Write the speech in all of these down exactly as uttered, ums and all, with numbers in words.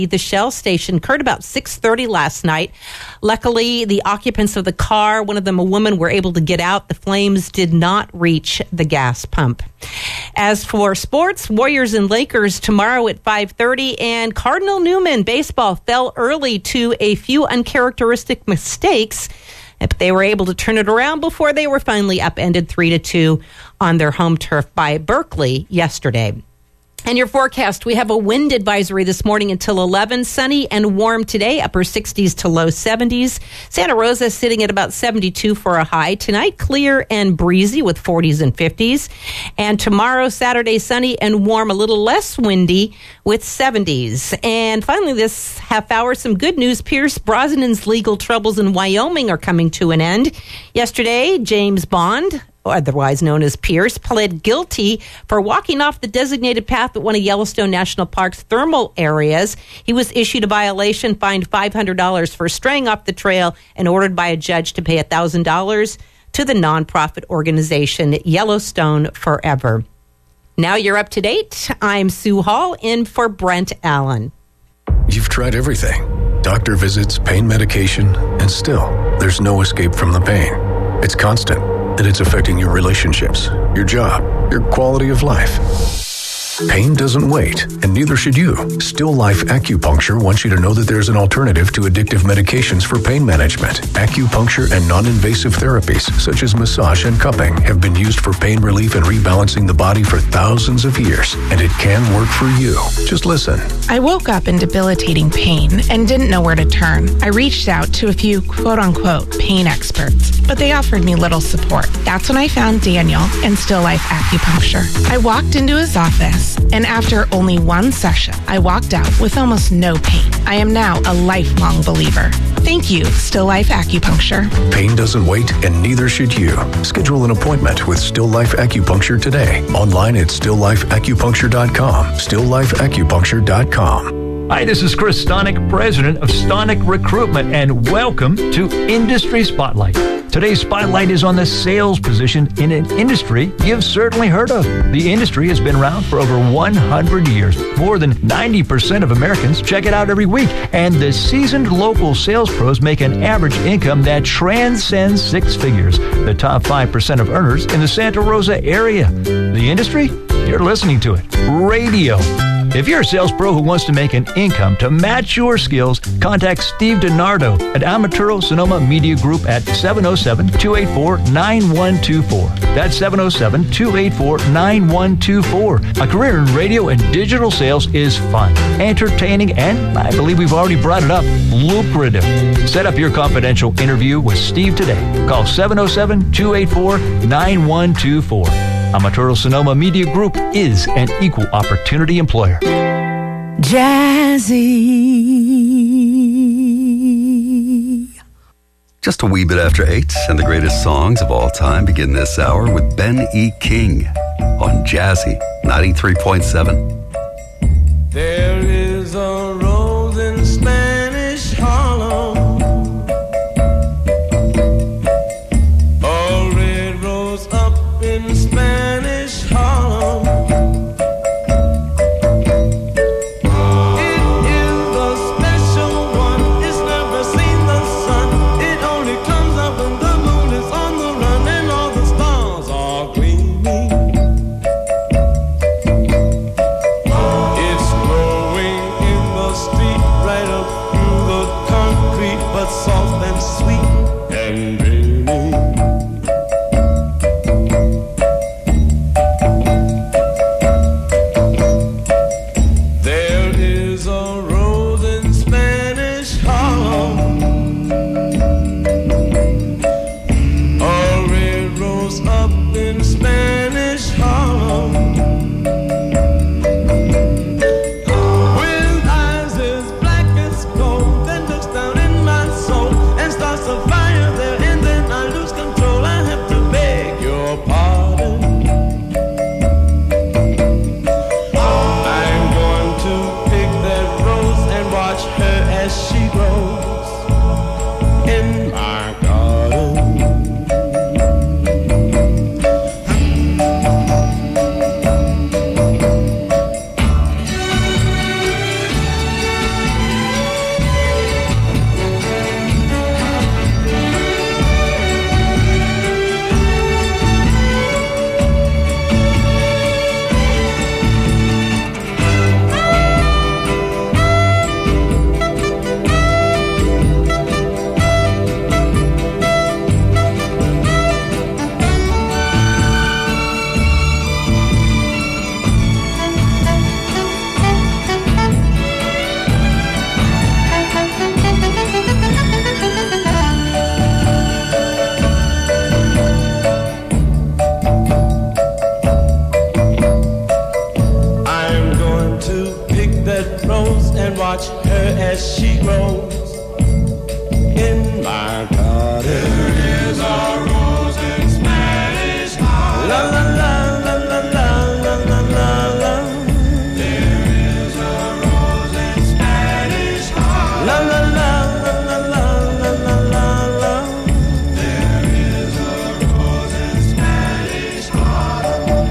the Shell station occurred about six thirty last night. Luckily, the occupants of the car, one of them a woman, were able to get out. The flames did not reach the gas pump. As for sports, Warriors and Lakers tomorrow at five thirty, and Cardinal Newman baseball fell early to a few uncharacteristic mistakes, but they were able to turn it around before they were finally upended three to two on their home turf by Berkeley yesterday. And your forecast, we have a wind advisory this morning until eleven. Sunny and warm today, upper sixties to low seventies. Santa Rosa sitting at about seventy-two for a high. Tonight, clear and breezy with forties and fifties. And tomorrow, Saturday, sunny and warm, a little less windy with seventies. And finally, this half hour, some good news. Pierce Brosnan's legal troubles in Wyoming are coming to an end. Yesterday, James Bond, otherwise known as Pierce, pled guilty for walking off the designated path at one of Yellowstone National Park's thermal areas. He was issued a violation, fined five hundred dollars for straying off the trail, and ordered by a judge to pay one thousand dollars to the nonprofit organization Yellowstone Forever. Now you're up to date. I'm Sue Hall, in for Brent Allen. You've tried everything. Doctor visits, pain medication, and still, there's no escape from the pain. It's constant. And it's affecting your relationships, your job, your quality of life. Pain doesn't wait, and neither should you. Still Life Acupuncture wants you to know that there's an alternative to addictive medications for pain management. Acupuncture and non-invasive therapies, such as massage and cupping, have been used for pain relief and rebalancing the body for thousands of years, and it can work for you. Just listen. I woke up in debilitating pain and didn't know where to turn. I reached out to a few quote-unquote pain experts, but they offered me little support. That's when I found Daniel and Still Life Acupuncture. I walked into his office, and after only one session, I walked out with almost no pain. I am now a lifelong believer. Thank you, Still Life Acupuncture. Pain doesn't wait, and neither should you. Schedule an appointment with Still Life Acupuncture today. Online at still life acupuncture dot com. still life acupuncture dot com. Hi, this is Chris Stonick, president of Stonick Recruitment, and welcome to Industry Spotlight. Today's spotlight is on the sales position in an industry you've certainly heard of. The industry has been around for over one hundred years. More than ninety percent of Americans check it out every week, and the seasoned local sales pros make an average income that transcends six figures. The top five percent of earners in the Santa Rosa area. The industry? You're listening to it. Radio. If you're a sales pro who wants to make an income to match your skills, contact Steve DiNardo at Amaturo Sonoma Media Group at seven oh seven, two eight four, nine one two four. That's seven oh seven, two eight four, nine one two four. A career in radio and digital sales is fun, entertaining, and I believe we've already brought it up, lucrative. Set up your confidential interview with Steve today. Call seven oh seven, two eight four, nine one two four. Amaturo Sonoma Media Group is an equal opportunity employer. Jazzy. Just a wee bit after eight, and the greatest songs of all time begin this hour with Ben E. King on Jazzy ninety-three point seven. There is a rose in Spanish Harlem, a red rose up in Spanish Harlem. It is a special one, it's never seen the sun. It only comes up when the moon is on the run and all the stars are gleaming. as she grows in my garden. There is a rose in Spanish Harlem. La la la la la la la la la. There is a rose in Spanish Harlem. La la la la la la la la la. There is a rose in Spanish Harlem.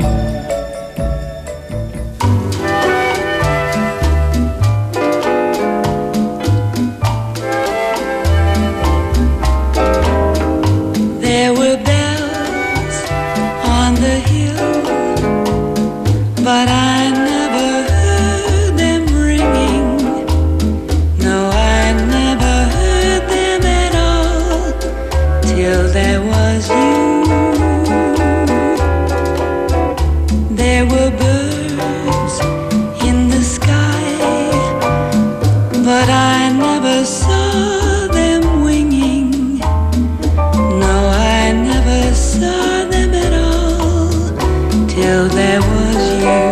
There were bells on the hill, but I never heard them ringing. No, I never heard them at all, till there was you. There were birds in the sky, but I never saw them winging. No, I never saw them at all, till there was you.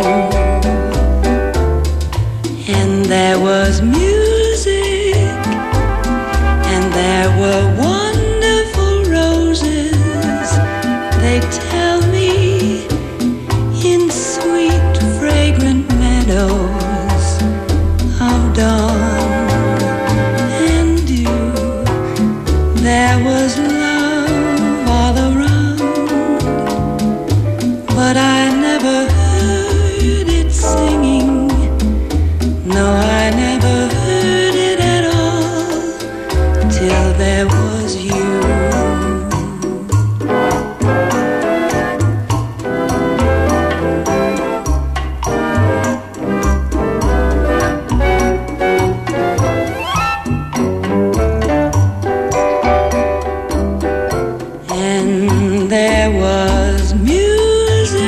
And there was music, and there were wonderful roses. They tell me in sweet, fragrant meadows of dawn and dew. There was love all around, but I never heard it singing. No, I never heard it at all, till there was you. And there was music,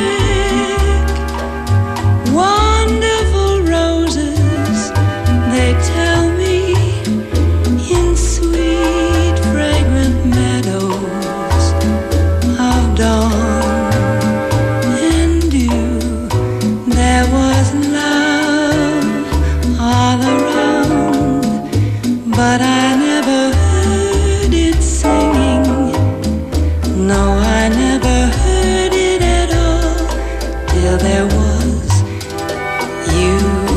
wonderful roses, they tell me, in sweet, fragrant meadows of dawn and dew. There was love all around, but I never heard it singing. No, I never heard it at all, till there was you.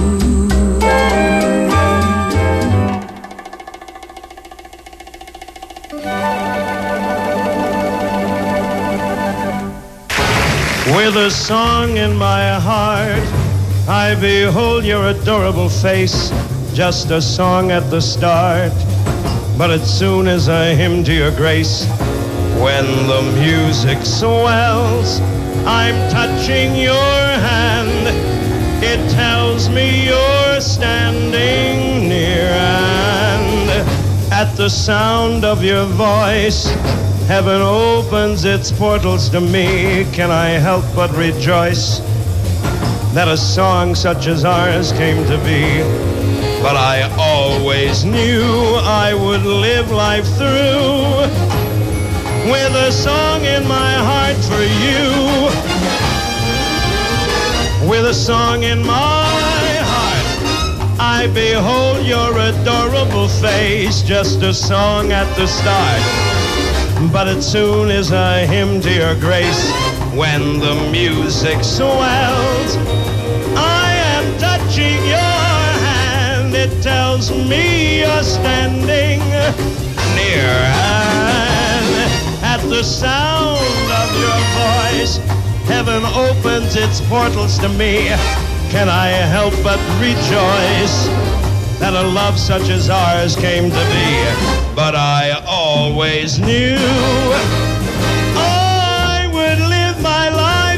With a song in my heart, I behold your adorable face. Just a song at the start, but as soon as a hymn to your grace. When the music swells, I'm touching your hand. It tells me you're standing near, and at the sound of your voice, heaven opens its portals to me. Can I help but rejoice that a song such as ours came to be? But I always knew I would live life through with a song in my heart for you. With a song in my heart, I behold your adorable face. Just a song at the start, but as soon as a hymn to your grace. When the music swells, I am touching your hand. It tells me you're standing near, and at the sound of your voice, heaven opens its portals to me. Can I help but rejoice that a love such as ours came to be? But I always knew I would live my life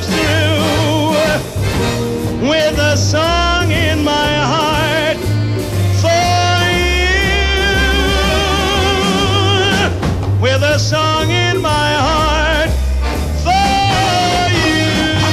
through with a song in my heart for you. With a song in my heart for you.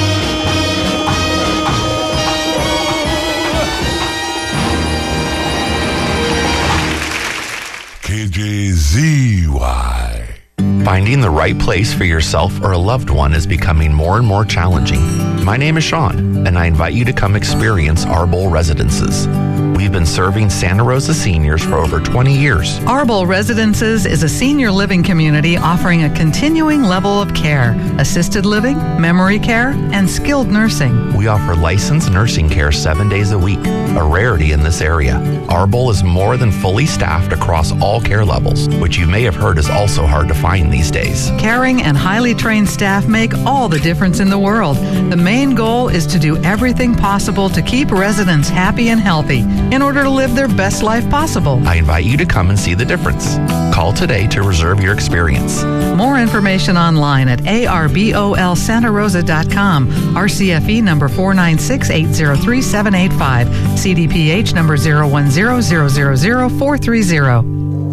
K J Z Y. Finding the right place for yourself or a loved one is becoming more and more challenging. My name is Sean, and I invite you to come experience Our Bowl Residences. We've been serving Santa Rosa seniors for over twenty years. Arbol Residences is a senior living community offering a continuing level of care, assisted living, memory care, and skilled nursing. We offer licensed nursing care seven days a week, a rarity in this area. Arbol is more than fully staffed across all care levels, which you may have heard is also hard to find these days. Caring and highly trained staff make all the difference in the world. The main goal is to do everything possible to keep residents happy and healthy in order to live their best life possible. I invite you to come and see the difference. Call today to reserve your experience. More information online at A R B O L Santa Rosa dot com. R C F E number four nine six eight zero three seven eight five. C D P H number zero one zero zero zero zero four three zero.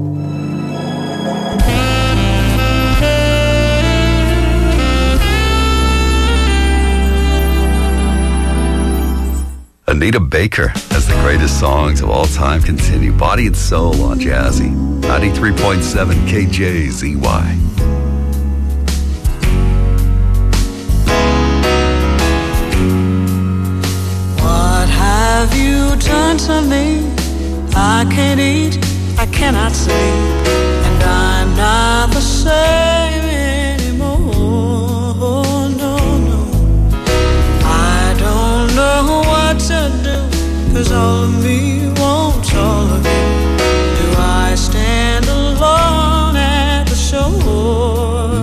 Anita Baker as the greatest songs of all time continue. Body and Soul on Jazzy. ninety-three point seven K J Z Y. What have you done to me? I can't eat, I cannot sleep, and I'm not the same anymore. No, no. I don't know what to do, 'cause all of me wants all of you. Do I stand alone at the shore?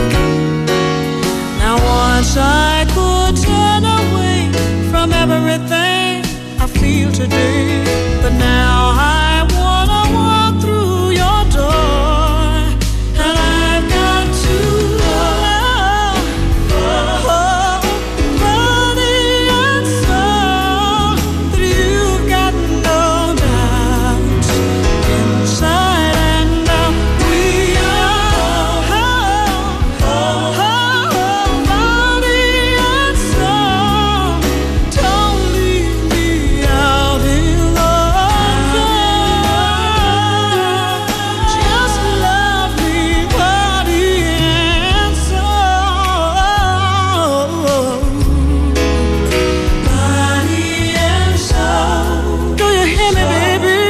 Now once I could turn away from everything I feel today, but now I wanna walk through your door, and I've got to love, oh, body and soul, that you've got no doubt, inside and out we are, oh, oh, oh, body and soul, don't leave me out in the dark, just love me, body and soul, body and soul. Do you hear me, baby?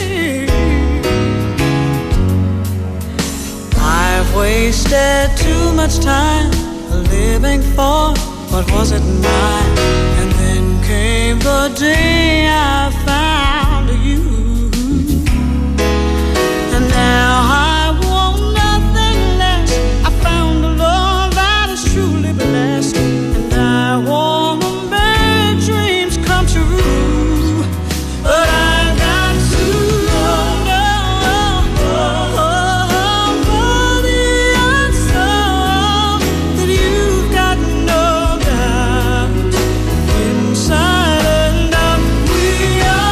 I've wasted too much time living for what wasn't mine, and then came the day I found you, and now I want nothing less. I found a love that is truly blessed, and I want to make dreams come true, but I've got to know, body and soul, that you've got no doubt, inside and out we are.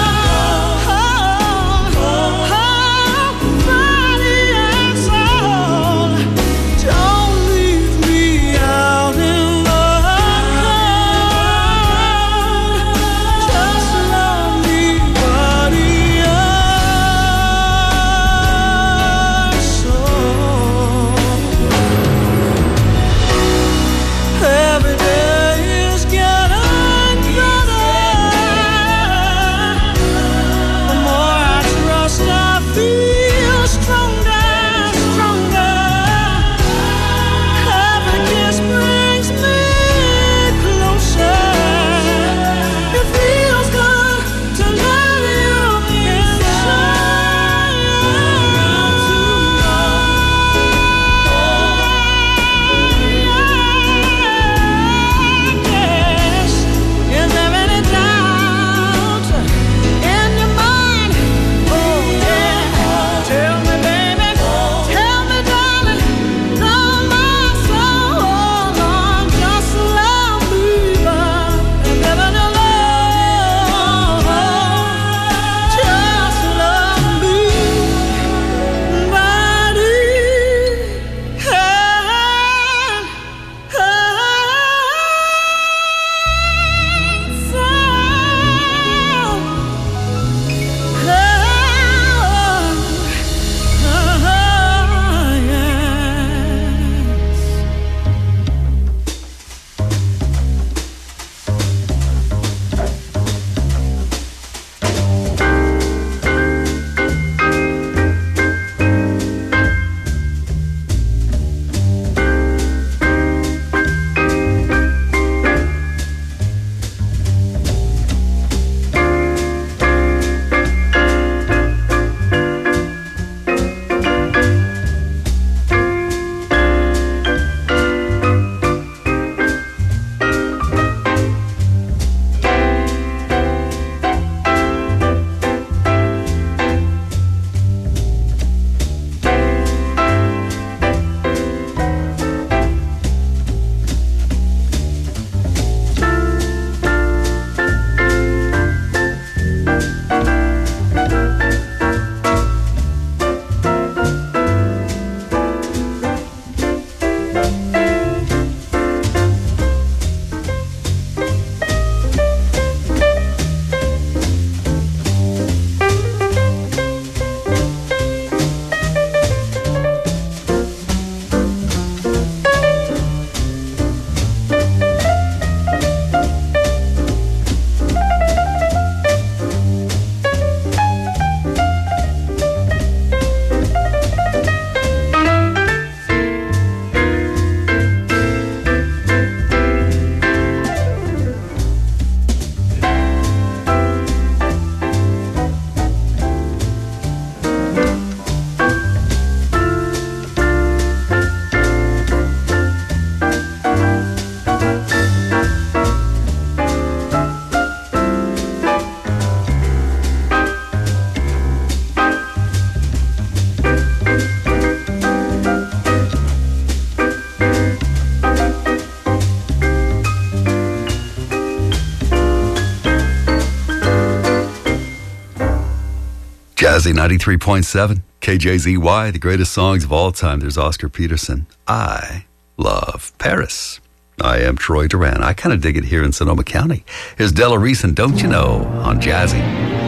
Jazzy ninety-three point seven, K J Z Y, the greatest songs of all time. There's Oscar Peterson. I love Paris. I am Troy Duran. I kind of dig it here in Sonoma County. Here's Della Reese and Don't You Know on Jazzy.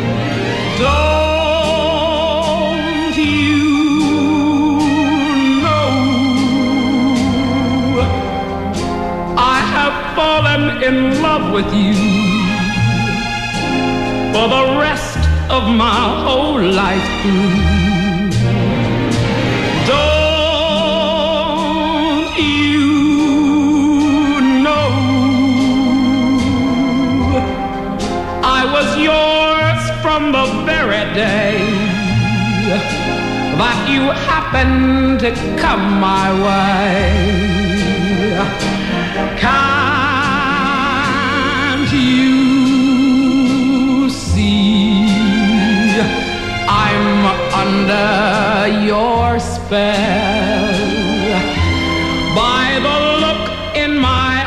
Don't you know I have fallen in love with you for the rest of my whole life through. Don't you know I was yours from the very day that you happened to come my way. Can't you see I'm under your spell by the look in my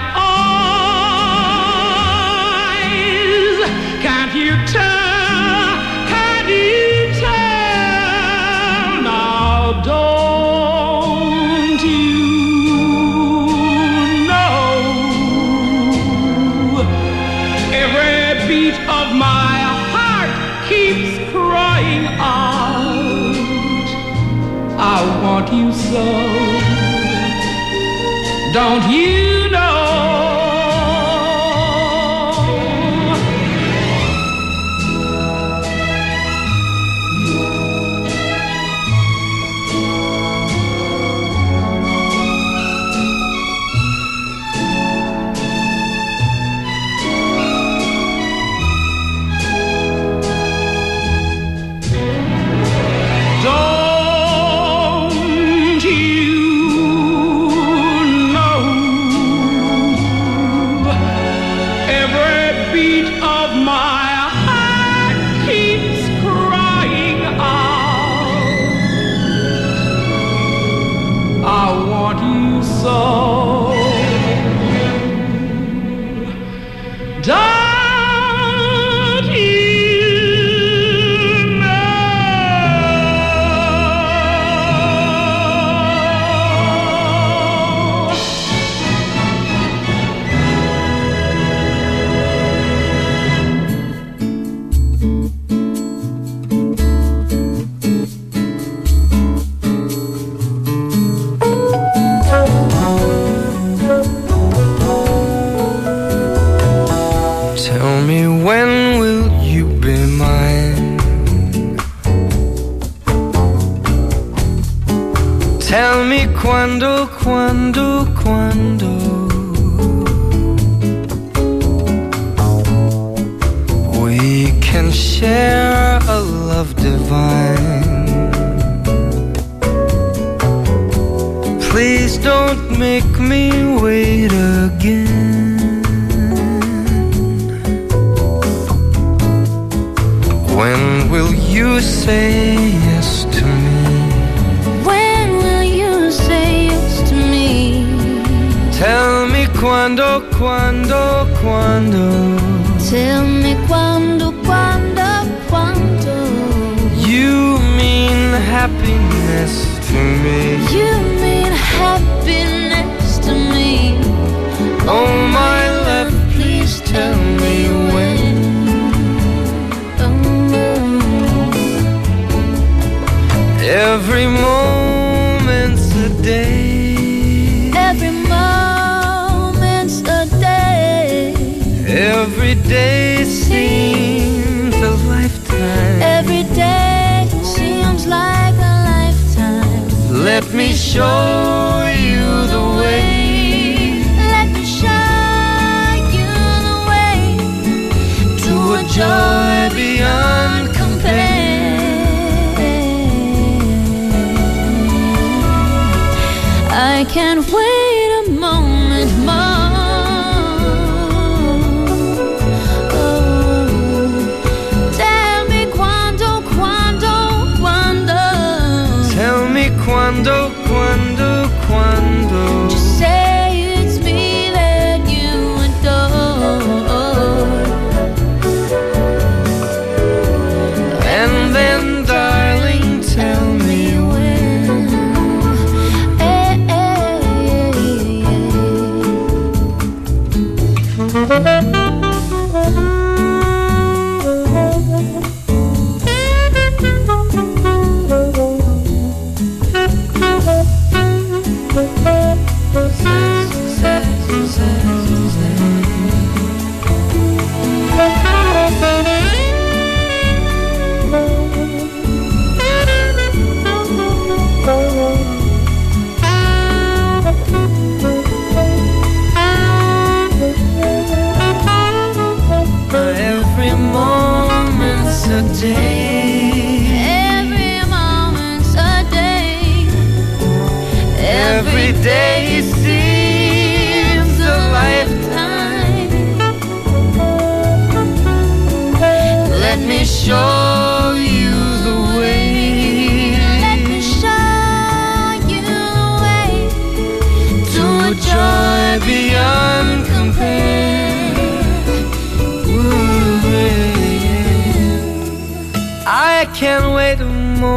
eyes? Can't you tell? Can't you tell? Now don't you know every beat of my heart keeps crying out, I want you so. Don't you know? Quando, quando, quando we can share a love divine. Please don't make me wait again. When will you say yes to me? Tell me quando, quando, quando. Tell me quando, quando, quando. You mean happiness to me. You mean happiness to me. Oh my love, please tell me when. Oh. Every moment's a day. Every moment's a day. Every day seems a lifetime. Every day seems like a lifetime. Let me show you the way. Let me show you the way to a joy beyond compare. I can't wait a moment more. Oh, tell me quando, quando, quando. Tell me quando, quando, quando. Just say it's me that you adore. And then, darling,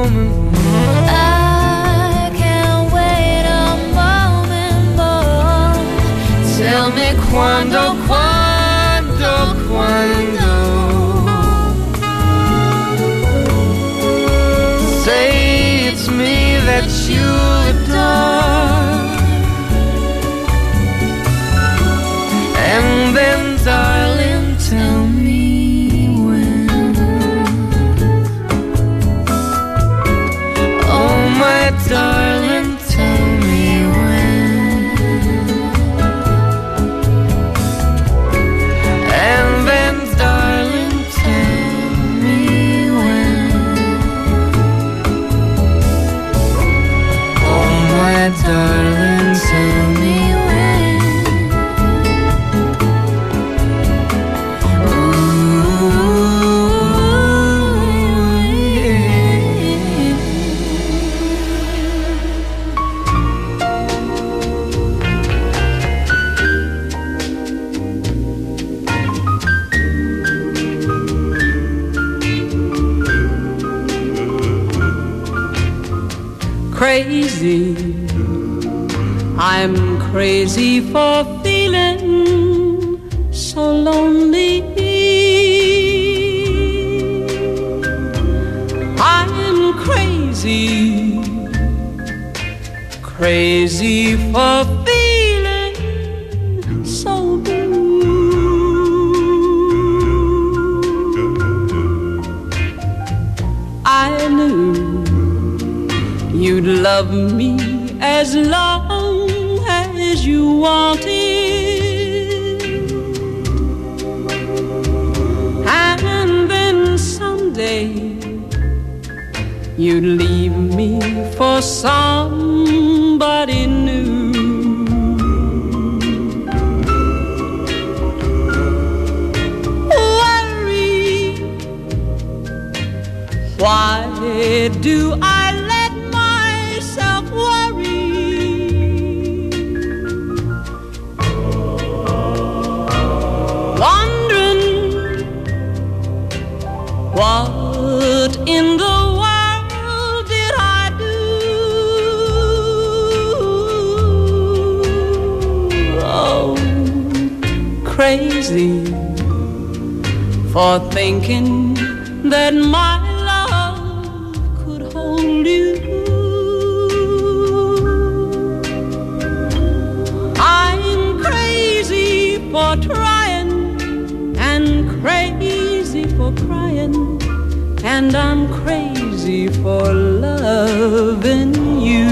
moment. I can't wait a moment more. Tell me quando, quando, quando. Say it's me that you adore. And then, darling, tell me when. Oh, my darling, tell me when. And then, darling, tell me when. Oh, my darling, tell me when. Crazy, I'm crazy for feeling so lonely. I'm crazy, crazy for feeling so blue. I knew you'd love me as long as you wanted, and then someday you'd leave me for somebody new. Worry, why do I what in the world did I do? Oh, crazy for thinking that my love could hold you. I'm crazy for trying and crazy for crying, and I'm crazy for loving you.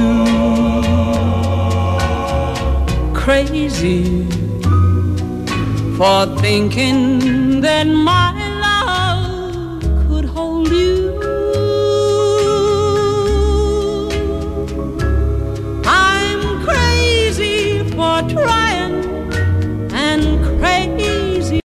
Crazy for thinking that my